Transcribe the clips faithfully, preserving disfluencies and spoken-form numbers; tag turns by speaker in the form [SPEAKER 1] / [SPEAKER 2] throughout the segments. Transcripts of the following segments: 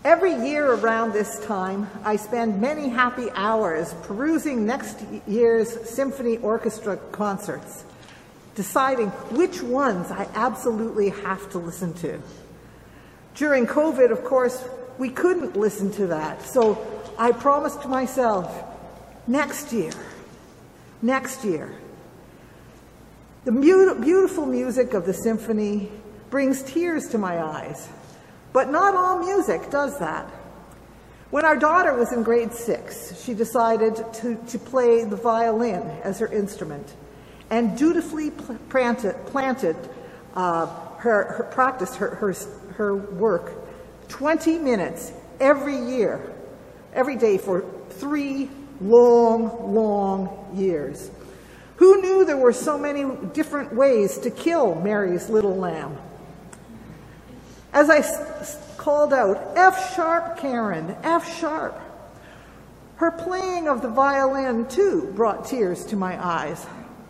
[SPEAKER 1] Every year around this time, I spend many happy hours perusing next year's symphony orchestra concerts, deciding which ones I absolutely have to listen to. During COVID, of course, we couldn't listen to that, so I promised myself, next year, next year. The mu- beautiful music of the symphony brings tears to my eyes. But not all music does that. When our daughter was in grade six, she decided to, to play the violin as her instrument and dutifully pl- planted, planted uh, her, her practice, her, her, her work, twenty minutes every year, every day for three long, long years. Who knew there were so many different ways to kill Mary's little lamb? As I s- called out, F sharp, Karen, F sharp. Her playing of the violin, too, brought tears to my eyes.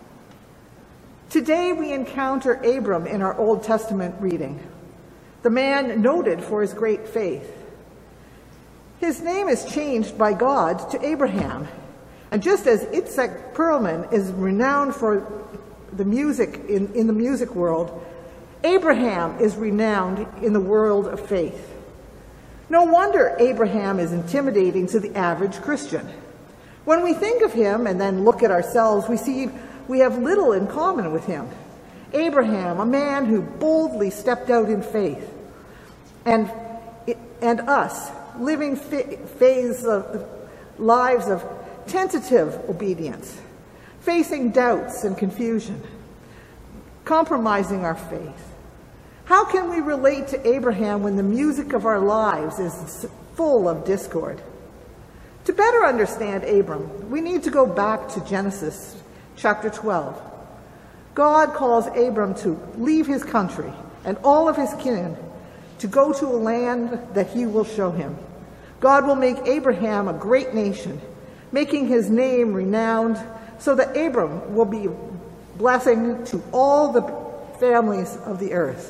[SPEAKER 1] Today we encounter Abram in our Old Testament reading, the man noted for his great faith. His name is changed by God to Abraham, and just as Itzhak Perlman is renowned for the music in, in the music world, Abraham is renowned in the world of faith. No wonder Abraham is intimidating to the average Christian. When we think of him and then look at ourselves, we see we have little in common with him. Abraham, a man who boldly stepped out in faith, and, and us, living phase of lives of tentative obedience, facing doubts and confusion, compromising our faith. How can we relate to Abraham when the music of our lives is full of discord? To better understand Abram, we need to go back to Genesis chapter twelve. God calls Abram to leave his country and all of his kin to go to a land that he will show him. God will make Abraham a great nation, making his name renowned so that Abram will be a blessing to all the families of the earth.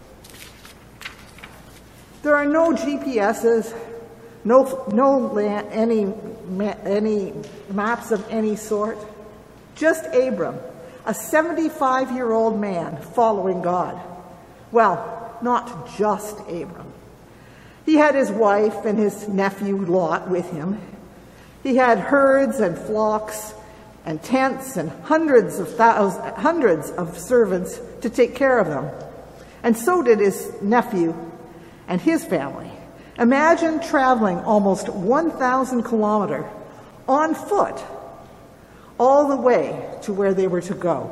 [SPEAKER 1] There are no G P S's, no, no land, any, any maps of any sort. Just Abram, a seventy-five-year-old man following God. Well, not just Abram. He had his wife and his nephew Lot with him. He had herds and flocks and tents and hundreds of thousands, hundreds of servants to take care of them. And so did his nephew and his family. Imagine traveling almost one thousand kilometers on foot all the way to where they were to go.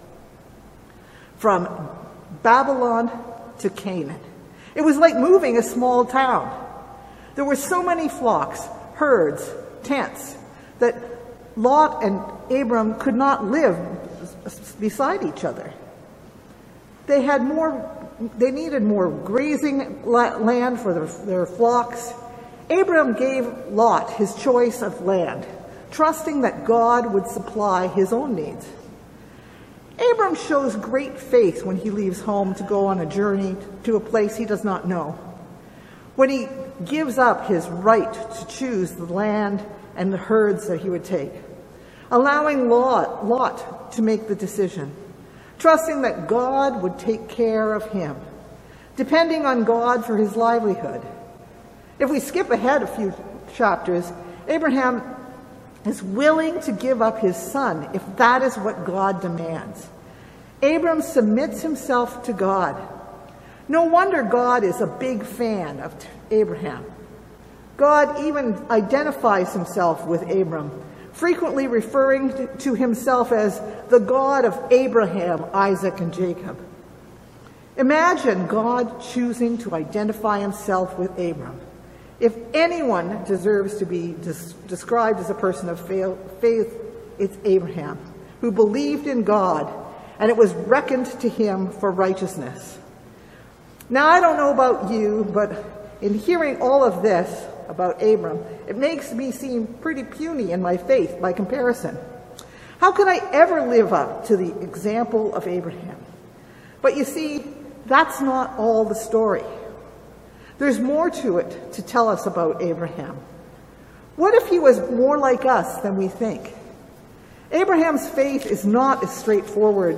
[SPEAKER 1] From Babylon to Canaan. It was like moving a small town. There were so many flocks, herds, tents, that Lot and Abram could not live beside each other. They had more, they needed more grazing land for their, their flocks. Abram gave Lot his choice of land, trusting that God would supply his own needs. Abram shows great faith when he leaves home to go on a journey to a place he does not know. When he gives up his right to choose the land and the herds that he would take, allowing Lot, Lot to make the decision, trusting that God would take care of him, depending on God for his livelihood. If we skip ahead a few chapters, Abraham is willing to give up his son if that is what God demands. Abram submits himself to God. No wonder God is a big fan of Abraham. God even identifies himself with Abram, frequently referring to himself as the God of Abraham, Isaac, and Jacob. Imagine God choosing to identify himself with Abram. If anyone deserves to be des- described as a person of faith, it's Abraham, who believed in God, and it was reckoned to him for righteousness. Now, I don't know about you, but in hearing all of this about Abram, it makes me seem pretty puny in my faith by comparison. How could I ever live up to the example of Abraham? But you see, that's not all the story. There's more to it to tell us about Abraham. What if he was more like us than we think? Abraham's faith is not as straightforward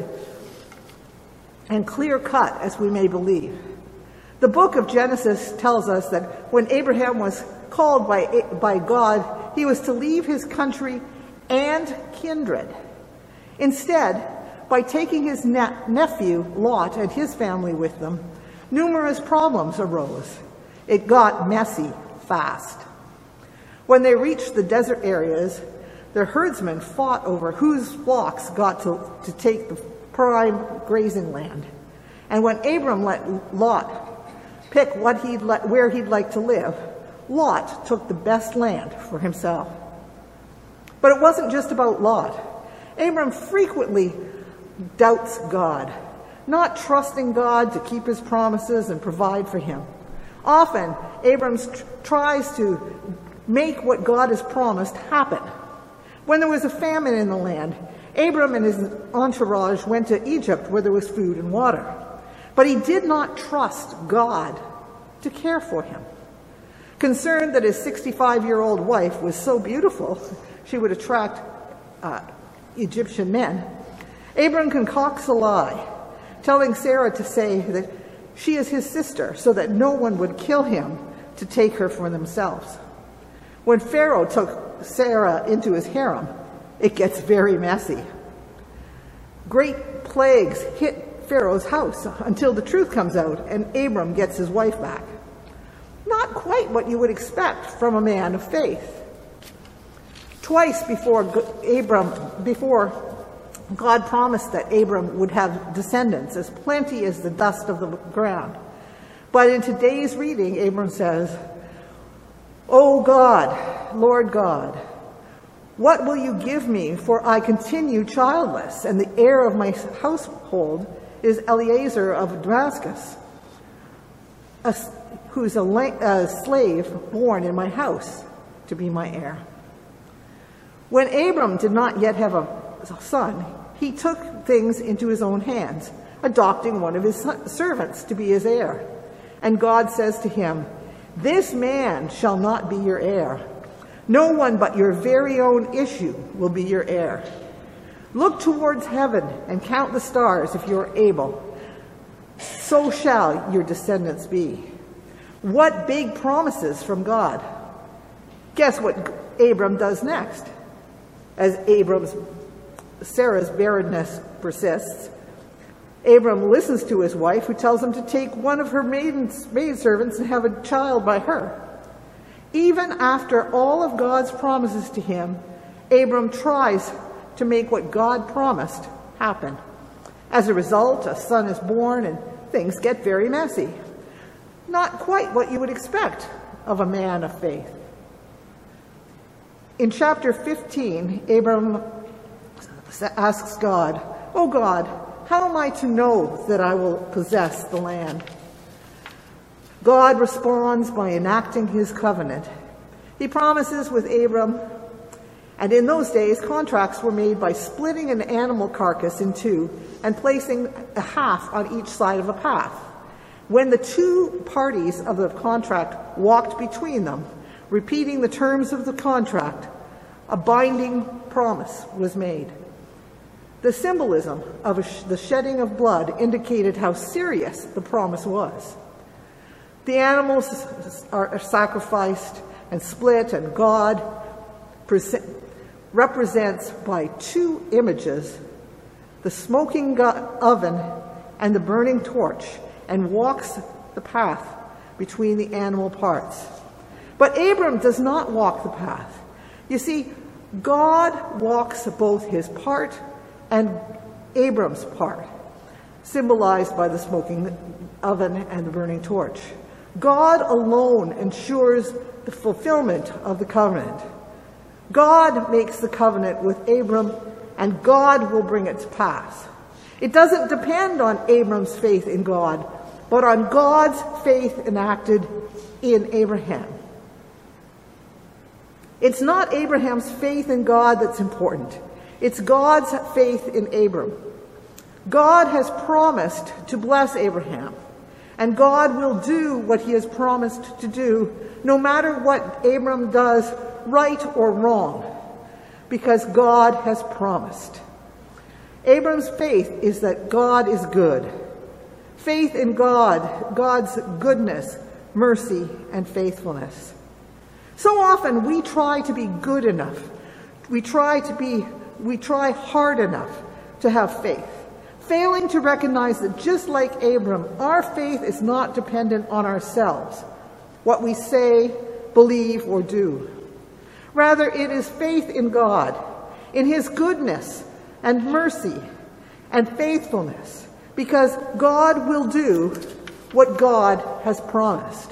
[SPEAKER 1] and clear-cut as we may believe. The book of Genesis tells us that when Abraham was called by, by God, he was to leave his country and kindred. Instead, by taking his ne- nephew, Lot, and his family with them, numerous problems arose. It got messy fast. When they reached the desert areas, their herdsmen fought over whose flocks got to, to take the prime grazing land. And when Abram let Lot pick what he'd let, where he'd like to live, Lot took the best land for himself. But it wasn't just about Lot. Abram frequently doubts God, not trusting God to keep his promises and provide for him. Often, Abram tr- tries to make what God has promised happen. When there was a famine in the land, Abram and his entourage went to Egypt where there was food and water. But he did not trust God to care for him. Concerned that his sixty-five-year-old wife was so beautiful she would attract uh, Egyptian men, Abram concocts a lie, telling Sarah to say that she is his sister so that no one would kill him to take her for themselves. When Pharaoh took Sarah into his harem, it gets very messy. Great plagues hit Pharaoh's house until the truth comes out and Abram gets his wife back. Not quite what you would expect from a man of faith. Twice before Abram, before God promised that Abram would have descendants as plenty as the dust of the ground. But in today's reading, Abram says, "O God, Lord God, what will you give me, for I continue childless, and the heir of my household is Eliezer of Damascus, a, who's a, a slave born in my house to be my heir." When Abram did not yet have a son, he took things into his own hands, adopting one of his servants to be his heir. And God says to him, "This man shall not be your heir. No one but your very own issue will be your heir. Look towards heaven and count the stars if you are able. So shall your descendants be." What big promises from God. Guess what Abram does next? As Abram's Sarah's barrenness persists, Abram listens to his wife, who tells him to take one of her maidens, maidservants and have a child by her. Even after all of God's promises to him, Abram tries to make what God promised happen. As a result, a son is born and things get very messy. Not quite what you would expect of a man of faith. In chapter fifteen, Abram asks God, "Oh God, how am I to know that I will possess the land?" God responds by enacting his covenant. He promises with Abram, and in those days, contracts were made by splitting an animal carcass in two and placing a half on each side of a path. When the two parties of the contract walked between them, repeating the terms of the contract, a binding promise was made. The symbolism of the shedding of blood indicated how serious the promise was. The animals are sacrificed and split, and God represents by two images the smoking oven and the burning torch, and walks the path between the animal parts. But Abram does not walk the path. You see, God walks both his part and Abram's part, symbolized by the smoking oven and the burning torch. God alone ensures the fulfillment of the covenant. God makes the covenant with Abram, and God will bring it to pass. It doesn't depend on Abram's faith in God, but on God's faith enacted in Abraham. It's not Abraham's faith in God that's important. It's God's faith in Abram. God has promised to bless Abraham, And God will do what he has promised to do, no matter what Abram does, right or wrong, because God has promised. Abram's faith is that God is good. Faith in God, God's goodness, mercy, and faithfulness. So often we try to be good enough. We try to be, we try hard enough to have faith, failing to recognize that just like Abram, our faith is not dependent on ourselves, what we say, believe, or do. Rather, it is faith in God, in his goodness and mercy and faithfulness, because God will do what God has promised.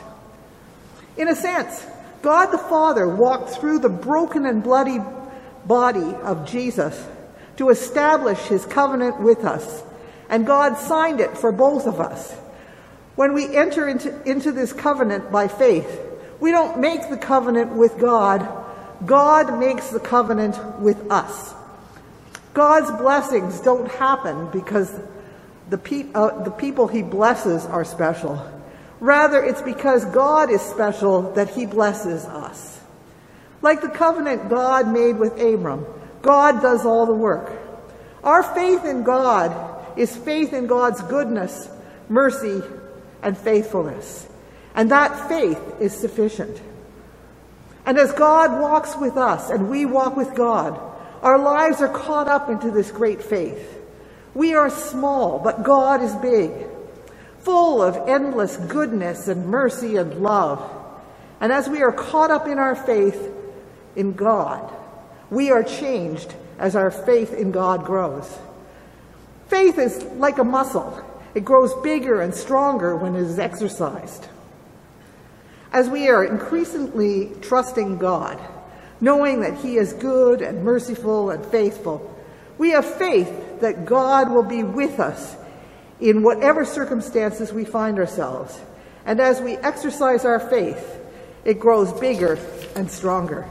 [SPEAKER 1] In a sense, God the Father walked through the broken and bloody body of Jesus to establish his covenant with us, and God signed it for both of us. When we enter into, into this covenant by faith, we don't make the covenant with God. God makes the covenant with us. God's blessings don't happen because the, pe uh, the people he blesses are special. Rather, it's because God is special that he blesses us. Like the covenant God made with Abram, God does all the work. Our faith in God is faith in God's goodness, mercy, and faithfulness. And that faith is sufficient. And as God walks with us and we walk with God, our lives are caught up into this great faith. We are small, but God is big, full of endless goodness and mercy and love. And as we are caught up in our faith in God, we are changed as our faith in God grows. Faith is like a muscle. It grows bigger and stronger when it is exercised. As we are increasingly trusting God, knowing that he is good and merciful and faithful, we have faith that God will be with us in whatever circumstances we find ourselves. And as we exercise our faith, it grows bigger and stronger.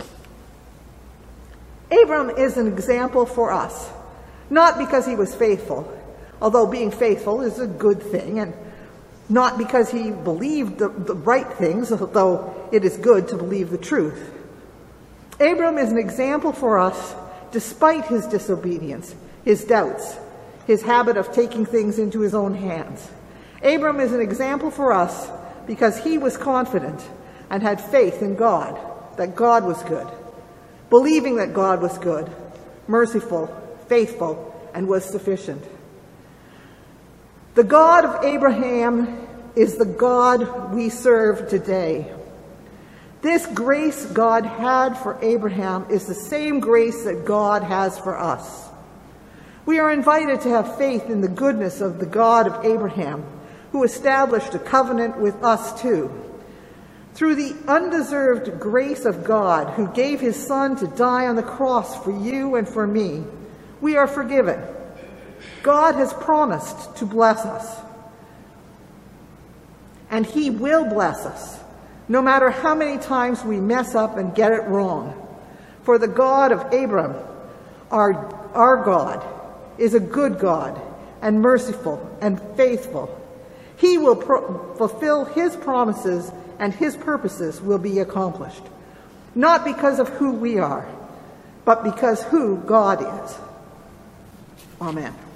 [SPEAKER 1] Abram is an example for us, not because he was faithful, although being faithful is a good thing, and not because he believed the, the right things, although it is good to believe the truth. Abram is an example for us despite his disobedience, his doubts, his habit of taking things into his own hands. Abram is an example for us because he was confident and had faith in God, that God was good, believing that God was good, merciful, faithful, and was sufficient. The God of Abraham is the God we serve today. This grace God had for Abraham is the same grace that God has for us. We are invited to have faith in the goodness of the God of Abraham, who established a covenant with us too. Through the undeserved grace of God, who gave his Son to die on the cross for you and for me, we are forgiven. God has promised to bless us. And he will bless us, no matter how many times we mess up and get it wrong. For the God of Abram, our, our God, is a good God and merciful and faithful. He will pro- fulfill his promises and his purposes will be accomplished, not because of who we are, but because who God is. Amen.